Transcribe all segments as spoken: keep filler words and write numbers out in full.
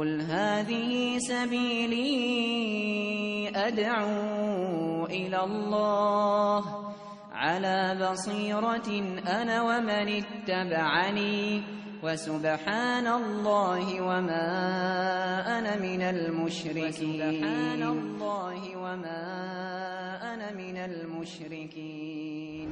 قل هذه سبيلي أدعو إلى الله على بصيرة أنا ومن اتبعني وسبحان الله وما أنا من المشركين وسبحان الله وما أنا من المشركين.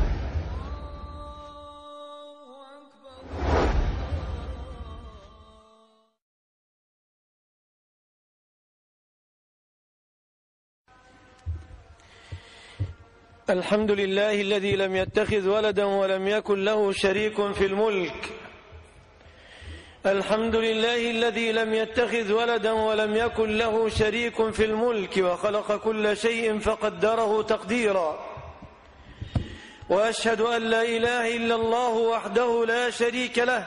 الحمد لله الذي لم يتخذ ولدا ولم يكن له شريك في الملك. الحمد لله الذي لم يتخذ ولدا ولم يكن له شريك في الملك وخلق كل شيء فقدره تقديرا. وأشهد أن لا إله إلا الله وحده لا شريك له،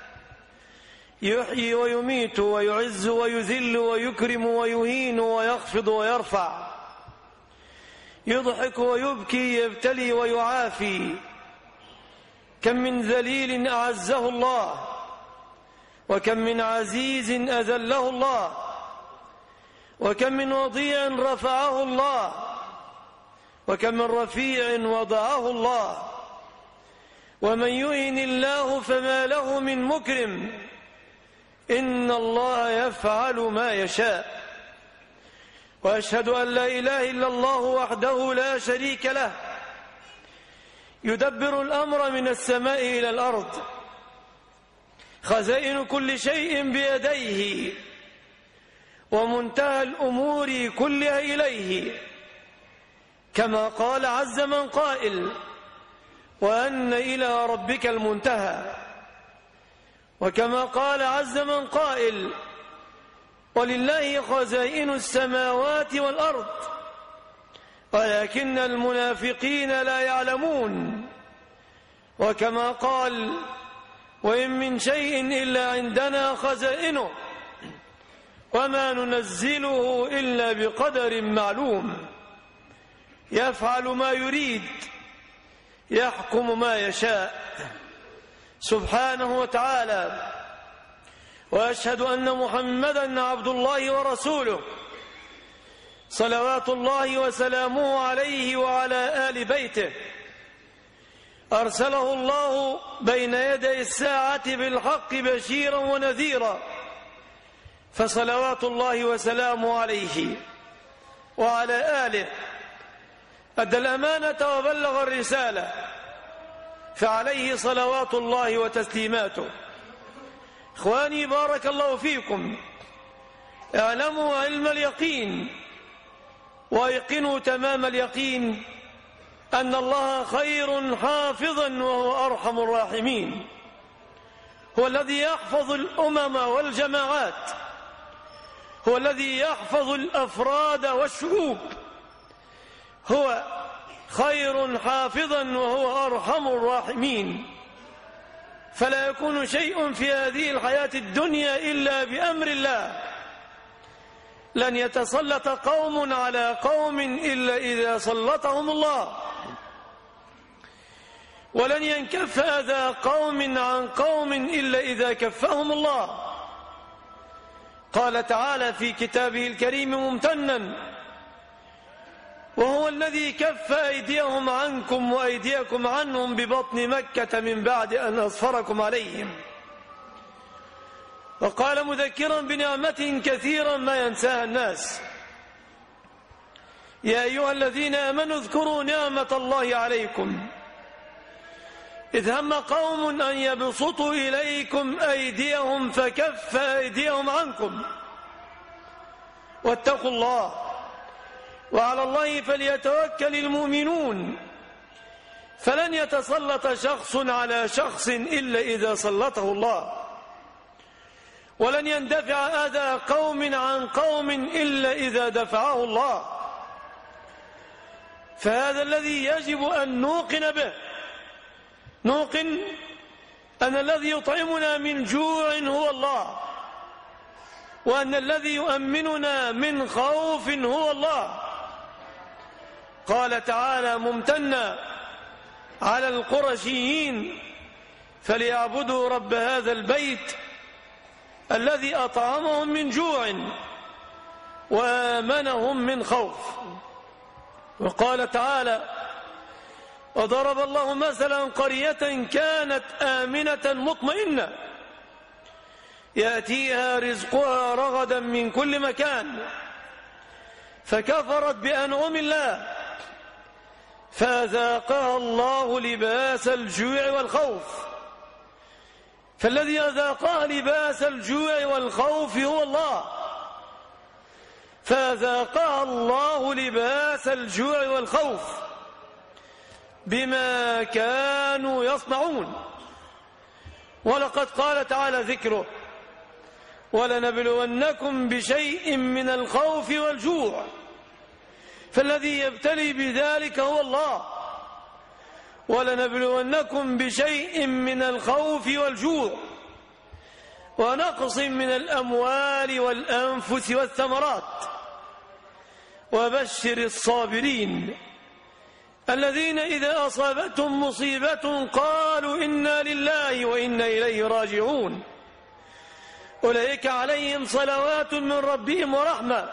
يحيي ويميت ويعز ويذل ويكرم ويهين ويخفض ويرفع، يضحك ويبكي، يبتلي ويعافي. كم من ذليل أعزه الله، وكم من عزيز أذله الله، وكم من وضيع رفعه الله، وكم من رفيع وضعه الله. ومن يهن الله فما له من مكرم، إن الله يفعل ما يشاء. وأشهد أن لا إله إلا الله وحده لا شريك له، يدبر الأمر من السماء إلى الأرض، خزائن كل شيء بيديه، ومنتهى الأمور كلها إليه. كما قال عز من قائل: وأن إلى ربك المنتهى. وكما قال عز من قائل: ولله خزائن السماوات والأرض ولكن المنافقين لا يعلمون. وكما قال: وإن من شيء إلا عندنا خزائنه وما ننزله إلا بقدر معلوم. يفعل ما يريد، يحكم ما يشاء سبحانه وتعالى. وأشهد أن محمدًا عبد الله ورسوله، صلوات الله وسلامه عليه وعلى آل بيته. أرسله الله بين يدي الساعة بالحق بشيرا ونذيرا، فصلوات الله وسلامه عليه وعلى آله. أدى الأمانة وبلغ الرسالة، فعليه صلوات الله وتسليماته. إخواني بارك الله فيكم، اعلموا علم اليقين ويقنوا تمام اليقين أن الله خير حافظا وهو أرحم الراحمين. هو الذي يحفظ الأمم والجماعات، هو الذي يحفظ الأفراد والشعوب، هو خير حافظا وهو أرحم الراحمين. فلا يكون شيء في هذه الحياة الدنيا إلا بأمر الله. لن يتسلط قوم على قوم إلا إذا سلطهم الله، ولن ينكف أذى قوم عن قوم إلا إذا كفهم الله. قال تعالى في كتابه الكريم ممتنا: وهو الذي كف أيديهم عنكم وأيديكم عنهم ببطن مكة من بعد أن أظفركم عليهم. وقال مذكرا بنعمة كثيرا ما ينساها الناس: يا أيها الذين آمنوا اذكروا نعمة الله عليكم إذ هم قوم أن يبسطوا إليكم أيديهم فكف أيديهم عنكم واتقوا الله وعلى الله فليتوكل المؤمنون. فلن يتسلط شخص على شخص إلا إذا سلطه الله، ولن يندفع أذى قوم عن قوم إلا إذا دفعه الله. فهذا الذي يجب أن نوقن به، نوقن أن الذي يطعمنا من جوع هو الله، وأن الذي يؤمننا من خوف هو الله. قال تعالى ممتنا على القرشيين: فليعبدوا رب هذا البيت الذي أطعمهم من جوع وآمنهم من خوف. وقال تعالى: وضرب الله مثلا قرية كانت آمنة مطمئنة يأتيها رزقها رغدا من كل مكان فكفرت بأنعم الله فأذاقها الله لباس الجوع والخوف. فالذي أذاقها لباس الجوع والخوف هو الله، فأذاقها الله لباس الجوع والخوف بما كانوا يصنعون. ولقد قال تعالى ذكره: ولنبلونكم بشيء من الخوف والجوع. فالذي يبتلي بذلك هو الله. ولنبلونكم بشيء من الخوف والجوع ونقص من الأموال والأنفس والثمرات وبشر الصابرين الذين إذا أصابتهم مصيبة قالوا إنا لله وإنا إليه راجعون أولئك عليهم صلوات من ربهم ورحمة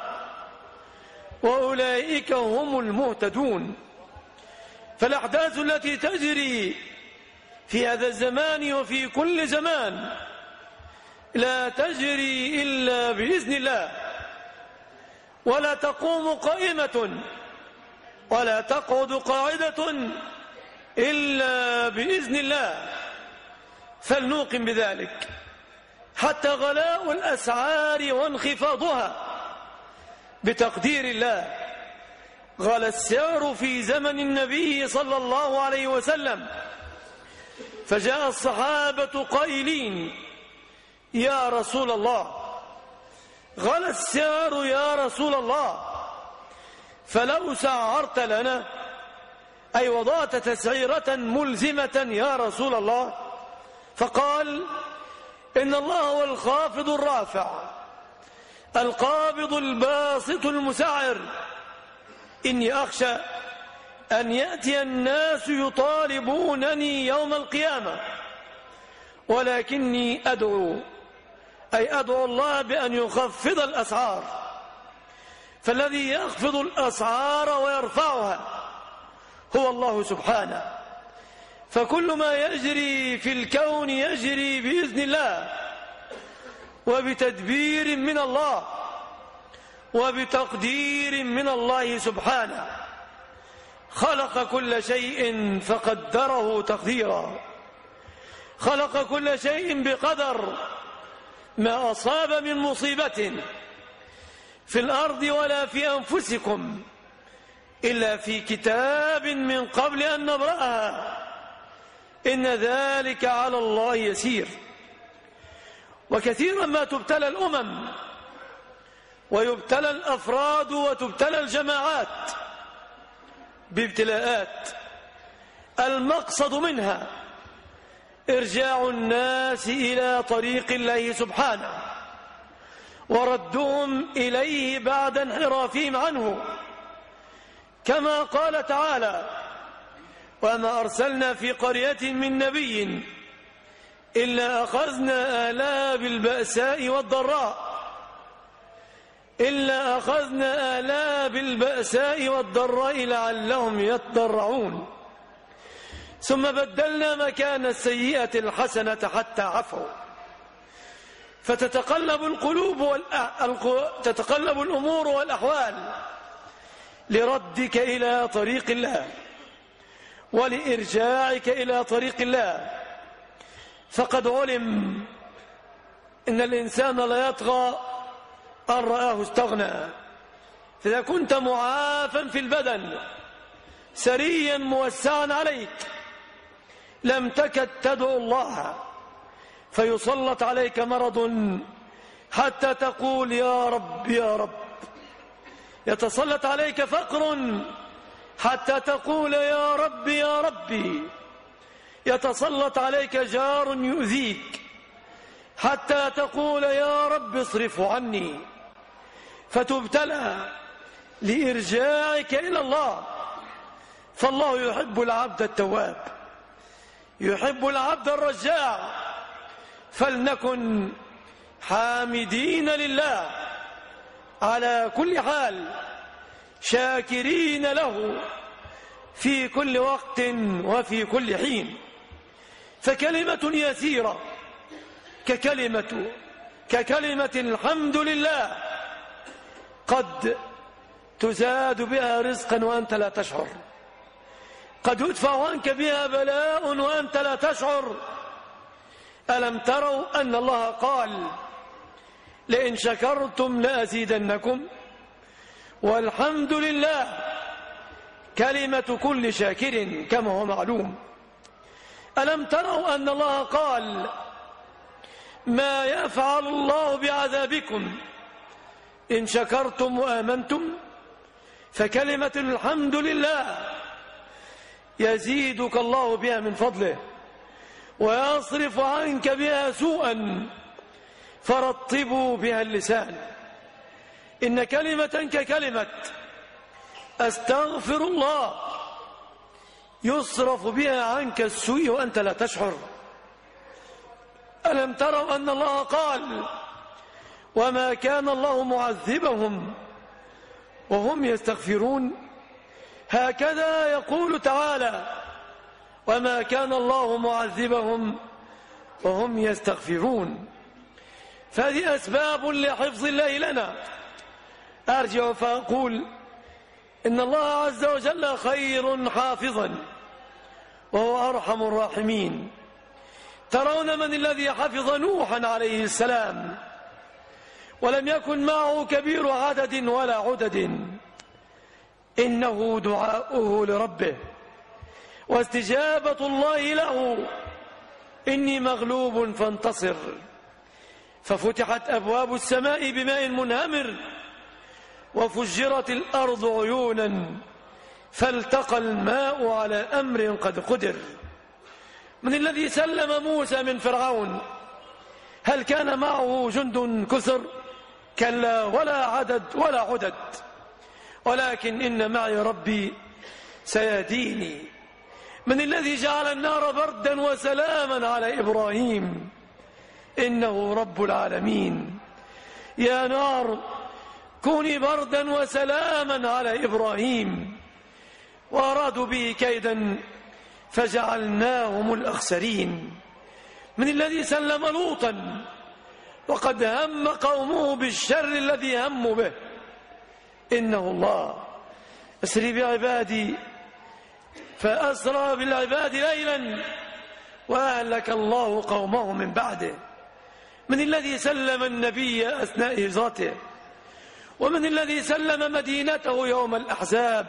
وأولئك هم المهتدون. فالأحداث التي تجري في هذا الزمان وفي كل زمان لا تجري إلا بإذن الله، ولا تقوم قائمة ولا تقعد قاعدة إلا بإذن الله، فلنوقن بذلك. حتى غلاء الأسعار وانخفاضها بتقدير الله. غلى السعر في زمن النبي صلى الله عليه وسلم، فجاء الصحابة قائلين: يا رسول الله، غلى السعر يا رسول الله، فلو سعرت لنا، أي وضعت تسعيرة ملزمة يا رسول الله. فقال: إن الله هو الخافض الرافع القابض الباسط المسعر، إني أخشى أن يأتي الناس يطالبونني يوم القيامة، ولكني أدعو، أي أدعو الله بأن يخفض الأسعار. فالذي يخفض الأسعار ويرفعها هو الله سبحانه. فكل ما يجري في الكون يجري بإذن الله وبتدبير من الله وبتقدير من الله سبحانه. خلق كل شيء فقدره تقديرا، خلق كل شيء بقدر. ما أصاب من مصيبة في الأرض ولا في أنفسكم إلا في كتاب من قبل أن نبرأها، إن ذلك على الله يسير. وكثيرا ما تبتلى الأمم ويبتلى الأفراد وتبتلى الجماعات بابتلاءات، المقصد منها إرجاع الناس إلى طريق الله سبحانه وردهم إليه بعد انحرافهم عنه، كما قال تعالى: وما أرسلنا في قرية من نبي إلا أخذنا آلها بالبأساء والضراء إلا أخذنا آلها بالبأساء والضراء لعلهم يتضرعون ثم بدلنا مكان السيئة الحسنة حتى عفوا. فتتقلب القلوب والأ... تتقلب الأمور والأحوال لردك إلى طريق الله ولإرجاعك إلى طريق الله. فقد علم إن الإنسان لا يطغى أن رآه استغنى. فإذا كنت معافا في البدن سريا موسعا عليك لم تكد تدعو الله فيسلط عليك مرض حتى تقول يا رب يا رب. يتسلط عليك فقر حتى تقول يا رب يا ربي. يتسلط عليك جار يؤذيك حتى تقول يا رب اصرفه عني. فتبتلى لإرجاعك إلى الله. فالله يحب العبد التواب، يحب العبد الرجاع. فلنكن حامدين لله على كل حال، شاكرين له في كل وقت وفي كل حين. فكلمة يسيرة ككلمة ككلمة الحمد لله قد تزاد بها رزقا وأنت لا تشعر، قد يدفع عنك بها بلاء وأنت لا تشعر. ألم تروا أن الله قال لئن شكرتم لأزيدنكم؟ والحمد لله كلمة كل شاكر كما هو معلوم. ألم تروا أن الله قال ما يفعل الله بعذابكم إن شكرتم وآمنتم؟ فكلمة الحمد لله يزيدك الله بها من فضله ويصرف عنك بها سوءا، فرطبوا بها اللسان. إن كلمة ككلمة أستغفر الله يصرف بها عنك السوء وأنت لا تشعر. ألم تروا أن الله قال وما كان الله معذبهم وهم يستغفرون؟ هكذا يقول تعالى وما كان الله معذبهم وهم يستغفرون. فهذه أسباب لحفظ الله لنا. أرجع فأقول إن الله عز وجل خير حافظا وهو أرحم الراحمين. ترون من الذي حفظ نوحا عليه السلام ولم يكن معه كبير عدد ولا عدد؟ إنه دعاؤه لربه واستجابة الله له إني مغلوب فانتصر. ففتحت أبواب السماء بماء منهمر وفجرت الأرض عيونا فالتقى الماء على أمر قد قدر. من الذي سلم موسى من فرعون؟ هل كان معه جند كثر؟ كلا، ولا عدد ولا عدد، ولكن إن معي ربي سيهديني. من الذي جعل النار بردا وسلاما على إبراهيم؟ إنه رب العالمين. يا نار كوني بردا وسلاما على إبراهيم. وأرادوا به كيدا فجعلناهم الأخسرين. من الذي سلم لوطا وقد هم قومه بالشر الذي هموا به؟ إنه الله. أسري بعبادي فأسرى بالعباد ليلا وأهلك الله قومه من بعده. من الذي سلم النبي أثناء هجرته؟ ومن الذي سلم مدينته يوم الأحزاب،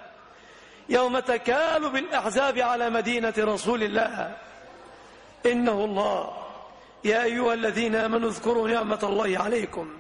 يوم تكالب الأحزاب على مدينة رسول الله؟ إنه الله. يا أيها الذين آمنوا اذكروا نعمة الله عليكم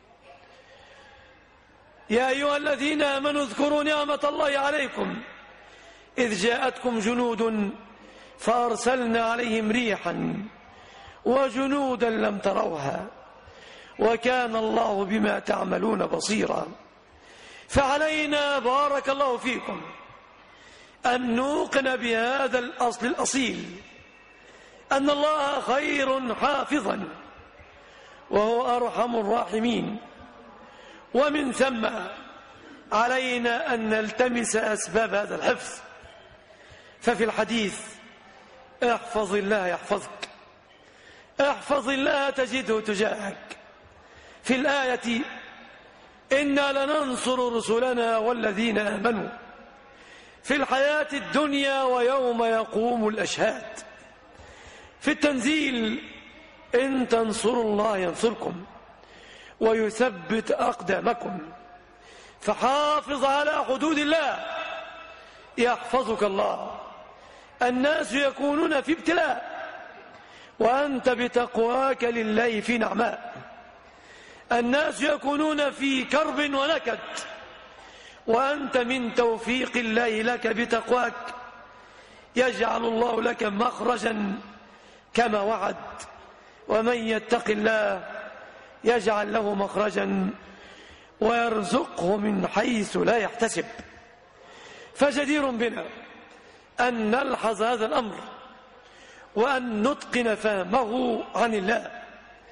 يا أيها الذين آمنوا اذكروا نعمة الله عليكم إذ جاءتكم جنود فأرسلنا عليهم ريحا وجنودا لم تروها وكان الله بما تعملون بصيرا. فعلينا بارك الله فيكم أن نوقن بهذا الأصل الأصيل أن الله خير حافظا وهو أرحم الراحمين. ومن ثم علينا أن نلتمس أسباب هذا الحفظ. ففي الحديث احفظ الله يحفظك، احفظ الله تجده تجاهك. في الآية إنا لننصر رسلنا والذين آمنوا في الحياة الدنيا ويوم يقوم الأشهاد. في التنزيل إن تنصروا الله ينصركم ويثبت أقدامكم. فحافظ على حدود الله يحفظك الله. الناس يكونون في ابتلاء وأنت بتقواك لله في نعماء. الناس يكونون في كرب ونكد وأنت من توفيق الله لك بتقواك يجعل الله لك مخرجا كما وعد. ومن يتق الله يجعل له مخرجا ويرزقه من حيث لا يحتسب. فجدير بنا أن نلحظ هذا الأمر وأن نتقن فهمه عن الله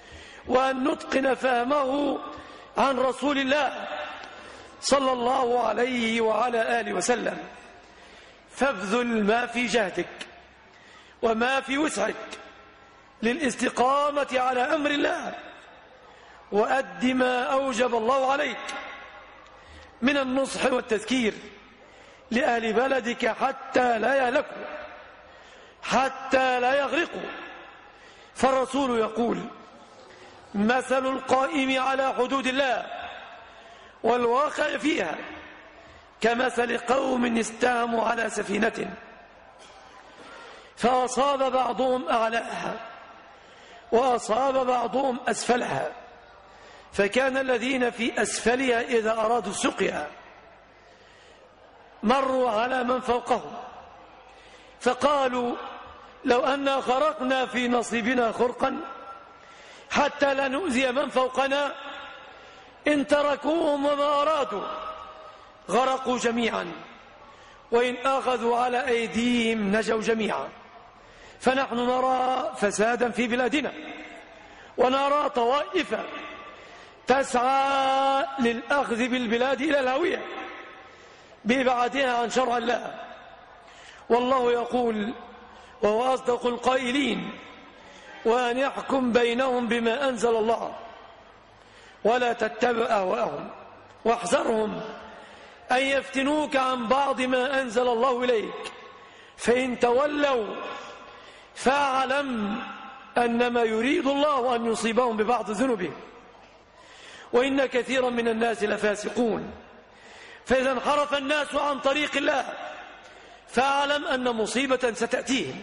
وأن نتقن فهمه عن رسول الله صلى الله عليه وعلى آله وسلم. فابذل ما في جهدك وما في وسعك للاستقامة على أمر الله، وأد ما أوجب الله عليك من النصح والتذكير لأهل بلدك حتى لا يهلكوا، حتى لا يغرقوا. فالرسول يقول: مثل القائم على حدود الله والواقع فيها كمثل قوم استهموا على سفينة فأصاب بعضهم أعلاها وأصاب بعضهم أسفلها، فكان الذين في أسفلها إذا أرادوا السقيا مروا على من فوقهم فقالوا: لو أننا خرقنا في نصيبنا خرقا حتى لا نؤذي من فوقنا، إن تركوهم وما أرادوا غرقوا جميعا، وإن أخذوا على أيديهم نجوا جميعا. فنحن نرى فسادا في بلادنا، ونرى طوائف تسعى للأخذ بالبلاد إلى الهوية بإبعادها عن شرع الله. والله يقول وهو أصدق القائلين: وأن يحكم بينهم بما أنزل الله ولا تتبع أهواءهم واحذرهم أن يفتنوك عن بعض ما أنزل الله إليك، فإن تولوا فاعلم أنما يريد الله أن يصيبهم ببعض ذنوبهم وإن كثيرا من الناس لفاسقون. فإذا انحرف الناس عن طريق الله فاعلم أن مصيبة ستأتيهم،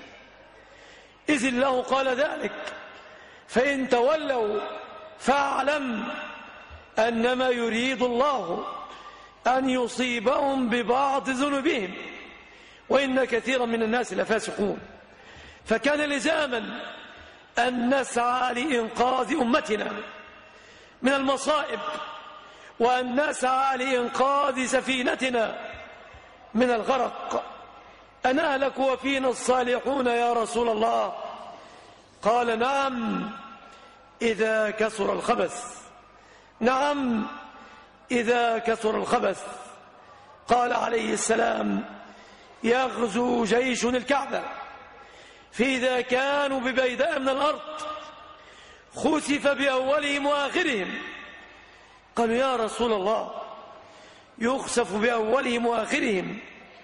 إذ الله قال ذلك: فإن تولوا فاعلم أنما يريد الله أن يصيبهم ببعض ذنوبهم وإن كثيرا من الناس لفاسقون. فكان لزاما أن نسعى لإنقاذ أمتنا من المصائب، وأن نسعى لإنقاذ سفينتنا من الغرق. أن أهلك وفينا الصالحون يا رسول الله؟ قال: نعم إذا كثر الخبث، نعم إذا كثر الخبث. قال عليه السلام: يغزو جيش الكعبة فإذا كانوا ببيداء من الأرض خسف بأولهم وآخرهم. قالوا: يا رسول الله، يخسف بأولهم وآخرهم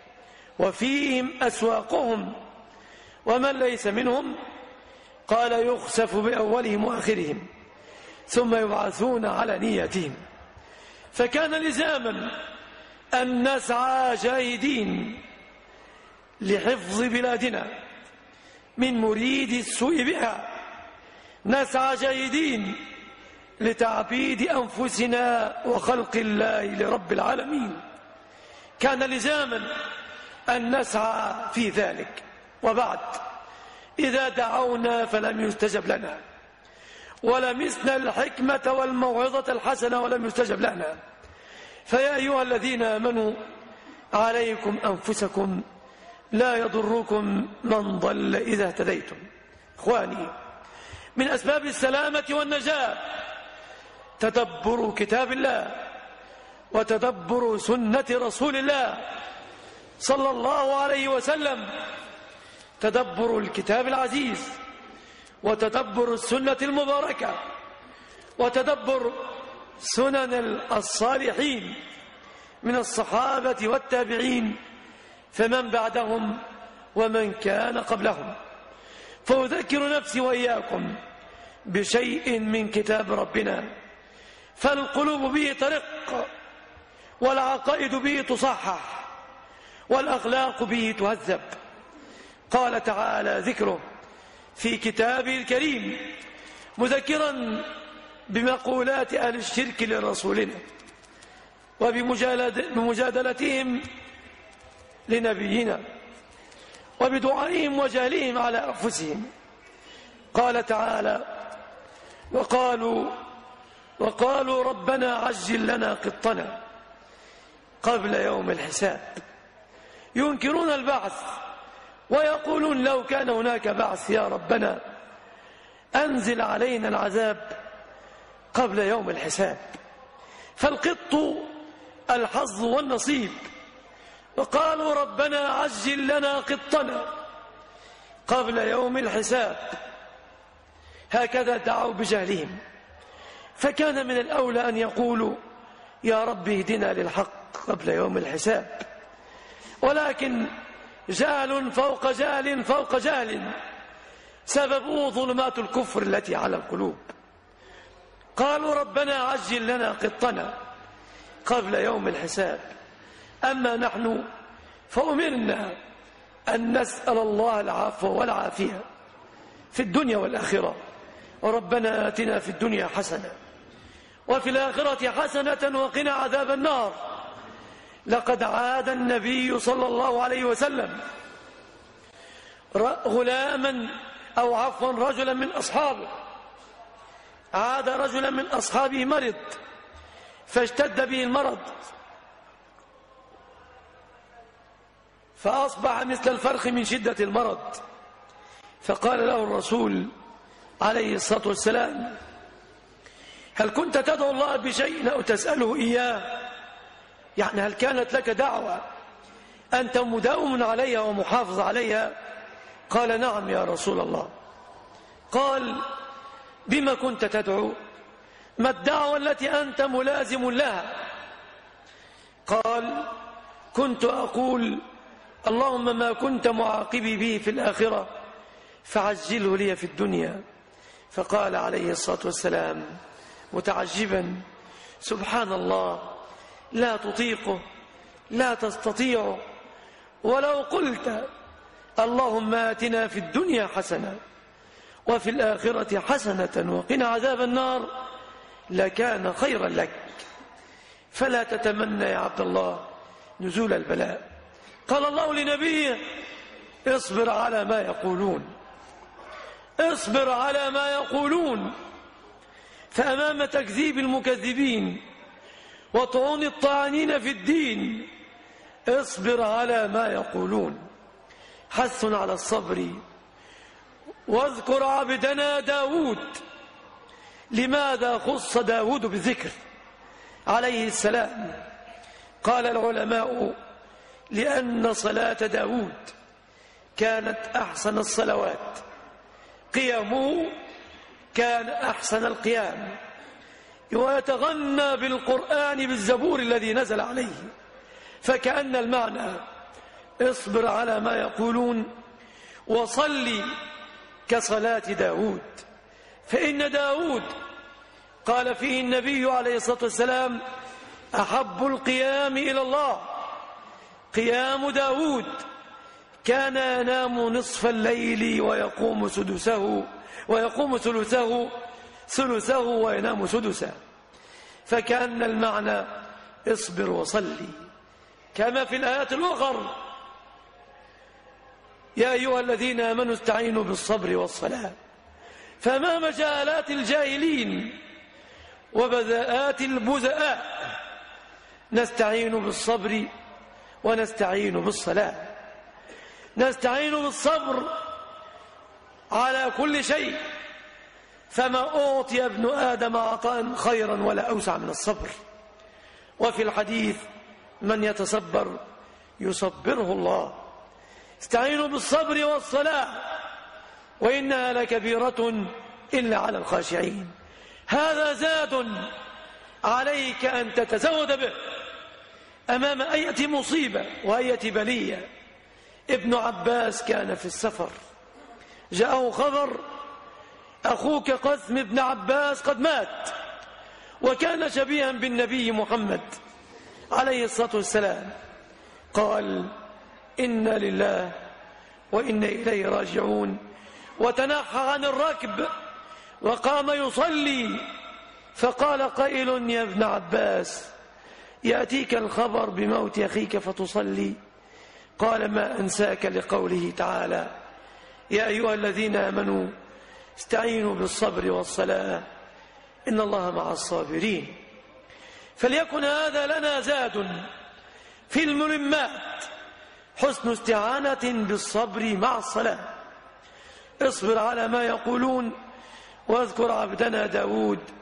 وفيهم أسواقهم ومن ليس منهم؟ قال: يخسف بأولهم وآخرهم ثم يبعثون على نيتهم. فكان لزاما أن نسعى جاهدين لحفظ بلادنا من مريد السوء بها، نسعى جاهدين لتعبيد أنفسنا وخلق الله لرب العالمين. كان لزاما أن نسعى في ذلك. وبعد، إذا دعونا فلم يستجب لنا ولمسنا الحكمة والموعظة الحسنة ولم يستجب لنا، فيا أيها الذين آمنوا عليكم أنفسكم لا يضركم من ضل إذا اهتديتم. إخواني، من أسباب السلامة والنجاة تدبر كتاب الله وتدبر سنة رسول الله صلى الله عليه وسلم، تدبر الكتاب العزيز وتدبر السنة المباركة وتدبر سنن الصالحين من الصحابة والتابعين فمن بعدهم ومن كان قبلهم. فأذكر نفسي وإياكم بشيء من كتاب ربنا، فالقلوب به ترق والعقائد به تصحح والأخلاق به تهذب. قال تعالى ذكره في كتابه الكريم مذكرا بمقولات أهل الشرك لرسولنا وبمجادلتهم لنبينا وبدعائهم وجهلهم على أنفسهم. قال تعالى: وقالوا وقالوا ربنا عجل لنا قطنا قبل يوم الحساب. ينكرون البعث ويقولون: لو كان هناك بعث يا ربنا أنزل علينا العذاب قبل يوم الحساب. فالقط الحظ والنصيب، وقالوا ربنا عجل لنا قطنا قبل يوم الحساب. هكذا دعوا بجهلهم، فكان من الأولى أن يقولوا يا رب اهدنا للحق قبل يوم الحساب، ولكن جهل فوق جهل فوق جهل سببه ظلمات الكفر التي على القلوب. قالوا ربنا عجل لنا قطنا قبل يوم الحساب. أما نحن فأمرنا أن نسأل الله العفو والعافية في الدنيا والآخرة، وربنا آتنا في الدنيا حسنة وفي الآخرة حسنة وقنا عذاب النار. لقد عاد النبي صلى الله عليه وسلم غلاما أو عفوا رجلا من أصحابه، عاد رجلا من أصحابه مرض فاشتد به المرض فأصبح مثل الفرخ من شدة المرض. فقال له الرسول عليه الصلاة والسلام هل كنت تدعو الله بشيء أو تسأله إياه؟ يعني هل كانت لك دعوة أنت مداوم عليها ومحافظ عليها؟ قال نعم يا رسول الله. قال بما كنت تدعو؟ ما الدعوة التي أنت ملازم لها؟ قال كنت أقول اللهم ما كنت معاقبي به في الآخرة فعجله لي في الدنيا. فقال عليه الصلاة والسلام متعجبا سبحان الله، لا تطيقه لا تستطيعه، ولو قلت اللهم آتنا في الدنيا حسنة وفي الآخرة حسنة وقنا عذاب النار لكان خيرا لك. فلا تتمنى يا عبد الله نزول البلاء. قال الله لنبيه اصبر على ما يقولون، اصبر على ما يقولون. فأمام تكذيب المكذبين وطعون الطاعنين في الدين اصبر على ما يقولون. حث على الصبر. واذكر عبدنا داود. لماذا خص داود بالذكر عليه السلام؟ قال العلماء لأن صلاة داود كانت أحسن الصلوات، قيامه كان أحسن القيام، ويتغنى بالقرآن بالزبور الذي نزل عليه. فكأن المعنى اصبر على ما يقولون وصلي كصلاة داود. فإن داود قال فيه النبي عليه الصلاة والسلام أحب القيام إلى الله قيام داود، كان ينام نصف الليل ويقوم سدسه ويقوم ثلثه ثلثه وينام سدسه. فكأن المعنى اصبر وصلي، كما في الآيات الأخرى يا أيها الذين آمنوا استعينوا بالصبر والصلاة. فما مجالات الجاهلين وبذاءات البذاء نستعين بالصبر ونستعين بالصلاة. نستعين بالصبر على كل شيء، فما أعطي ابن آدم عطاء خيرا ولا أوسع من الصبر. وفي الحديث من يتصبر يصبره الله. استعينوا بالصبر والصلاة وإنها لكبيرة إلا على الخاشعين. هذا زاد عليك أن تتزود به أمام أية مصيبة وأية بلية. ابن عباس كان في السفر، جاءه خبر أخوك قثم ابن عباس قد مات، وكان شبيها بالنبي محمد عليه الصلاة والسلام. قال إنا لله وإنا إليه راجعون، وتنحى عن الركب وقام يصلي. فقال قائل يا ابن عباس يأتيك الخبر بموت أخيك فتصلي؟ قال ما أنساك لقوله تعالى يا أيها الذين آمنوا استعينوا بالصبر والصلاة إن الله مع الصابرين. فليكن هذا لنا زاد في الملمات، حسن استعانة بالصبر مع الصلاة. اصبر على ما يقولون واذكر عبدنا داود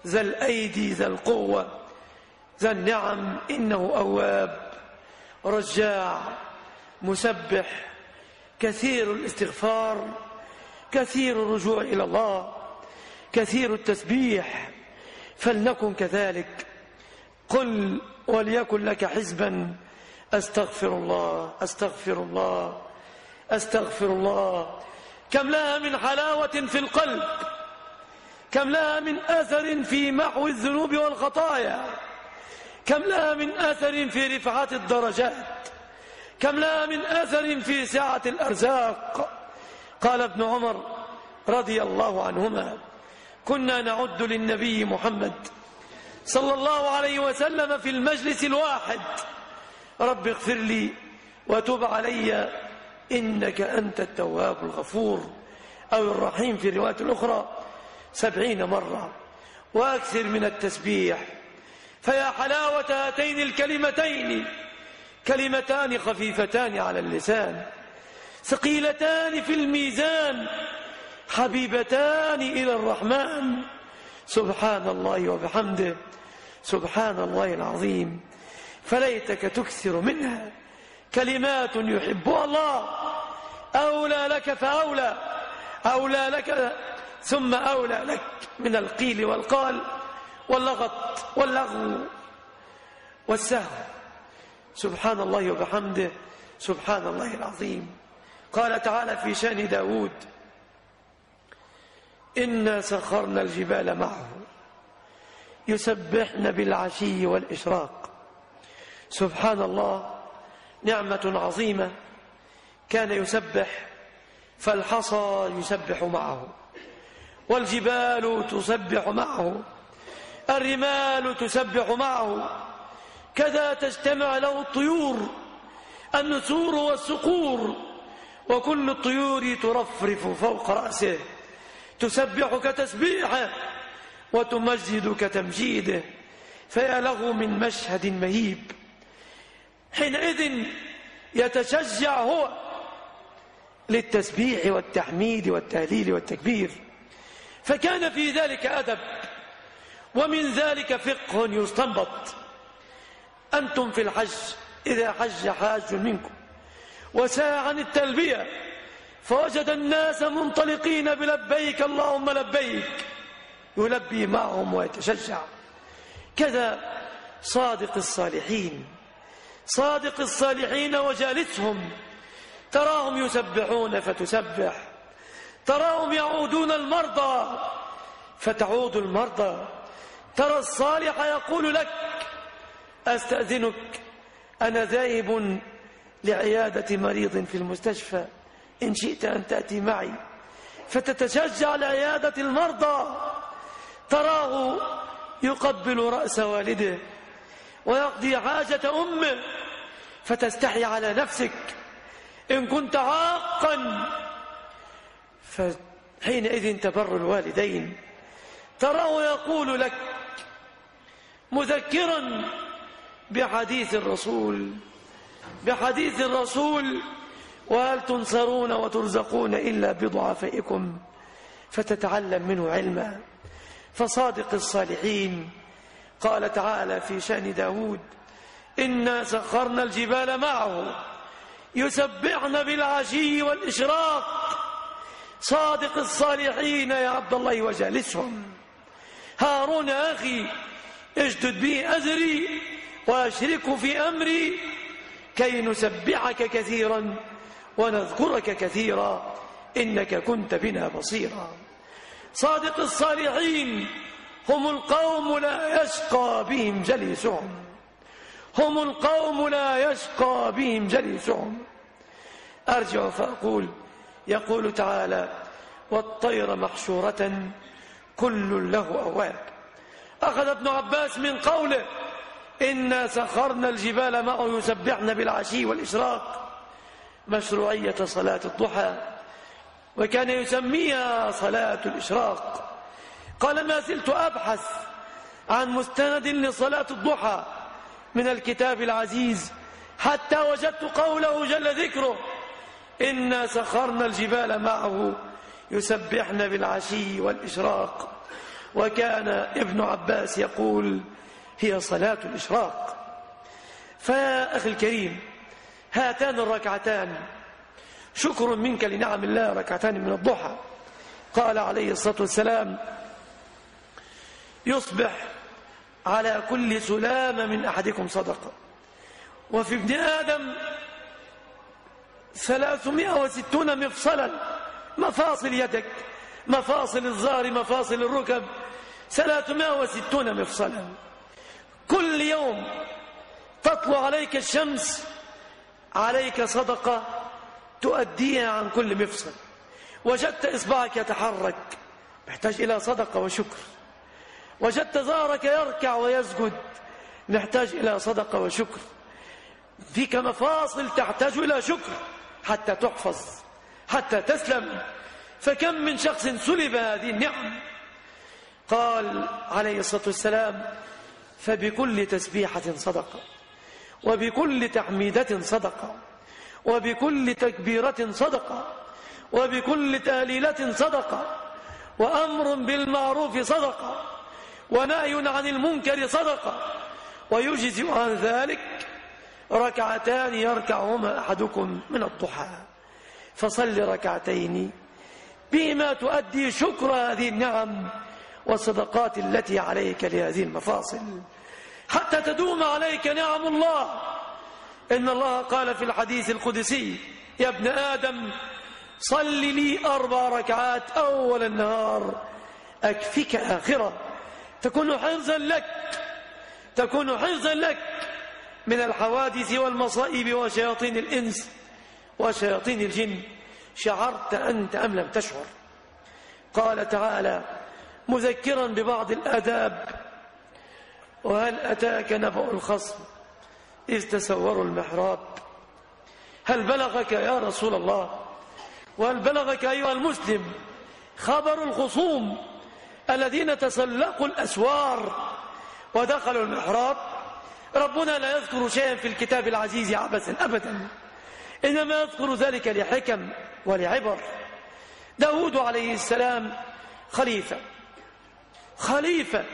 ذا الأيدي ذا القوة ذا النعم، إنه أواب رجاع مسبح كثير الاستغفار كثير الرجوع إلى الله كثير التسبيح. فلنكن كذلك. قل وليكن لك حزبا أستغفر الله أستغفر الله أستغفر الله. كم لها من حلاوة في القلب، كم لها من أثر في محو الذنوب والخطايا، كم لها من أثر في رفعات الدرجات، كم لها من أثر في سعة الأرزاق. قال ابن عمر رضي الله عنهما: كنا نعد للنبي محمد صلى الله عليه وسلم في المجلس الواحد: رب اغفر لي وتب علي إنك أنت التواب الغفور، أو الرحيم في الرواية الأخرى، سبعين مرة، وأكثر من التسبيح. فيا حلاوة هاتين الكلمتين، كلمتان خفيفتان على اللسان ثقيلتان في الميزان حبيبتان إلى الرحمن. سبحان الله وبحمده سبحان الله العظيم. فليتك تكثر منها. كلمات يحبها الله، أولى لك فأولى، أولى لك ثم أولى لك من القيل والقال واللغط واللغو والسهو. سبحان الله وبحمده سبحان الله العظيم. قال تعالى في شأن داود: إنا سخرنا الجبال معه يسبحن بالعشي والإشراق. سبحان الله، نعمة عظيمة. كان يسبح، فالحصى يسبح معه، والجبال تسبح معه، الرمال تسبح معه، كذا تجتمع له الطيور، النسور والصقور، وكل الطيور ترفرف فوق رأسه تسبحك تسبيحه وتمجدك تمجيده. فيا له من مشهد مهيب. حينئذ يتشجع هو للتسبيح والتحميد والتهليل والتكبير. فكان في ذلك أدب، ومن ذلك فقه يستنبط. أنتم في الحج إذا حج حاج منكم وسعى عن التلبية فوجد الناس منطلقين بلبيك اللهم لبيك، يلبي معهم ويتشجع. كذا صادق الصالحين، صادق الصالحين وجالسهم، تراهم يسبحون فتسبح، تراهم يعودون المرضى فتعود المرضى، ترى الصالح يقول لك: أستأذنك أنا ذاهب لعيادة مريض في المستشفى، إن شئت أن تأتي معي، فتتشجع لعيادة المرضى. تراه يقبل رأس والده ويقضي حاجة أمه، فتستحي على نفسك إن كنت عاقا، فحينئذ تبر الوالدين. تراه يقول لك مذكرا بحديث الرسول بحديث الرسول: وهل تنصرون وترزقون إلا بضعفائكم، فتتعلم منه علما. فصادق الصالحين. قال تعالى في شأن داود: إنا سخرنا الجبال معه يسبحن بالعشي والإشراق. صادق الصالحين يا عبد الله وجالسهم. هارون أخي اشدد به أزري وأشركه في أمري كي نسبحك كثيرا ونذكرك كثيرا إنك كنت بنا بصيرا. صادق الصالحين هم القوم لا يشقى بهم جليسهم، هم القوم لا يشقى بهم جليسهم. أرجع فأقول: يقول تعالى: والطير محشورة كل له أواب. أخذ ابن عباس من قوله: إنا سخرنا الجبال معه يسبحن بالعشي والإشراق مشروعية صلاة الضحى، وكان يسميها صلاة الإشراق. قال: ما زلت أبحث عن مستند لصلاة الضحى من الكتاب العزيز حتى وجدت قوله جل ذكره: إنا سخرنا الجبال معه يسبحن بالعشي والإشراق. وكان ابن عباس يقول هي صلاة الإشراق. فيا أخي الكريم، هاتان الركعتان شكر منك لنعم الله، ركعتان من الضحى. قال عليه الصلاة والسلام يصبح على كل سلامة من أحدكم صدقة، وفي ابن آدم ثلاثمائة وستون مفصلا، مفاصل يدك، مفاصل الظهر، مفاصل الركب، ثلاثمائة وستون مفصلا. كل يوم تطلع عليك الشمس عليك صدقة تؤديها عن كل مفصل. وجدت إصبعك يتحرك، محتاج إلى صدقة وشكر. وجدت ظهرك يركع ويسجد، محتاج إلى صدقة وشكر. فيك مفاصل تحتاج إلى شكر حتى تحفظ، حتى تسلم. فكم من شخص سلب هذه النعم. قال عليه الصلاة والسلام فبكل تسبيحة صدقة، وبكل تحميدة صدقة، وبكل تكبيرة صدقة، وبكل تهليلة صدقة، وأمر بالمعروف صدقة، ونهي عن المنكر صدقة، ويجزئ عن ذلك ركعتان يركعهما أحدكم من الضحى. فصل ركعتين بما تؤدي شكر هذه النعم والصدقات التي عليك لهذه المفاصل، حتى تدوم عليك نعم الله. إن الله قال في الحديث القدسي يا ابن آدم صل لي أربع ركعات أول النهار أكفك آخرة، تكون حفظا لك، تكون حفظا لك من الحوادث والمصائب وشياطين الإنس وشياطين الجن. شعرت أنت أم لم تشعر؟ قال تعالى مذكرا ببعض الآداب وهل أتاك نبأ الخصم إذ تسوروا المحراب. هل بلغك يا رسول الله وهل بلغك أيها المسلم خبر الخصوم الذين تسلقوا الأسوار ودخلوا المحراب؟ ربنا لا يذكر شيئا في الكتاب العزيز عبثا أبدا، إنما يذكر ذلك لحكم ولعبر. داود عليه السلام خليفة خليفة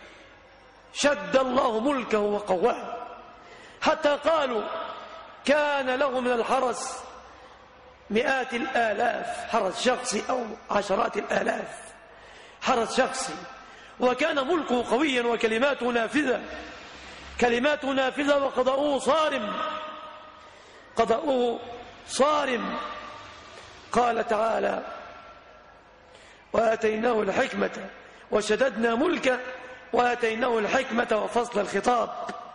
شد الله ملكه وقواه، حتى قالوا كان له من الحرس مئات الآلاف، حرس شخصي أو عشرات الآلاف حرس شخصي، وكان ملكه قويا وكلماته نافذة، كلماته نافذة وقضاؤه صارم، قضاؤه صارم. قال تعالى وآتيناه الحكمة وشددنا ملكه وآتيناه الحكمة وفصل الخطاب.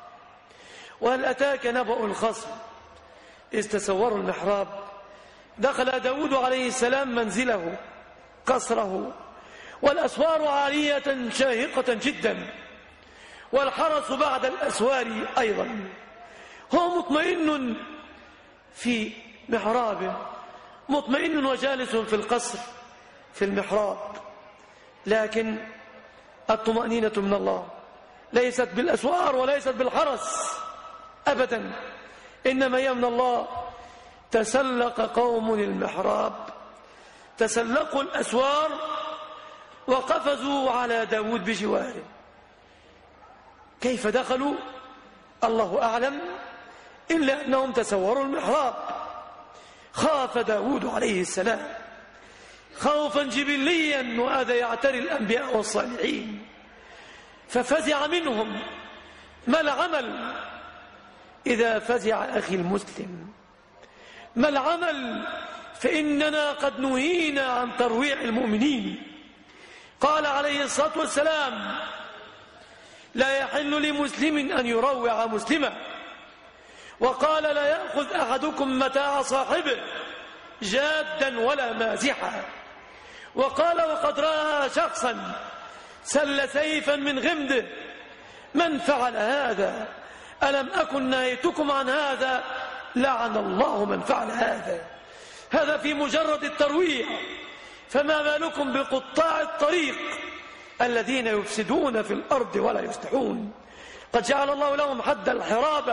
وهل أتاك نبأ الخصم إذ تسوروا المحراب. دخل داود عليه السلام منزله قصره والأسوار عالية شاهقة جدا، والحرس بعد الأسوار أيضا. هو مطمئن في محرابه، مطمئن وجالس في القصر في المحراب، لكن الطمأنينة من الله ليست بالأسوار وليست بالحرس أبدا، إنما هي من الله. تسلق قوم المحراب، تسلقوا الأسوار وقفزوا على داود بجواره. كيف دخلوا الله أعلم، إلا أنهم تسوروا المحراب. خاف داود عليه السلام خوفا جبليا، وهذا يعتري الأنبياء والصالحين، ففزع منهم. ما العمل إذا فزع أخي المسلم؟ ما العمل؟ فإننا قد نهينا عن ترويع المؤمنين. قال عليه الصلاة والسلام لا يحل لمسلم أن يروع مسلما، وقال لا يأخذ أحدكم متاع صاحبه جادا ولا مازحا، وقال وقد رأى شخصا سل سيفا من غمده من فعل هذا ألم أكن نهيتكم عن هذا لعن الله من فعل هذا. هذا في مجرد الترويع، فما بالكم بقطاع الطريق الذين يفسدون في الأرض ولا يصلحون. قد جعل الله لهم حد الحرابة،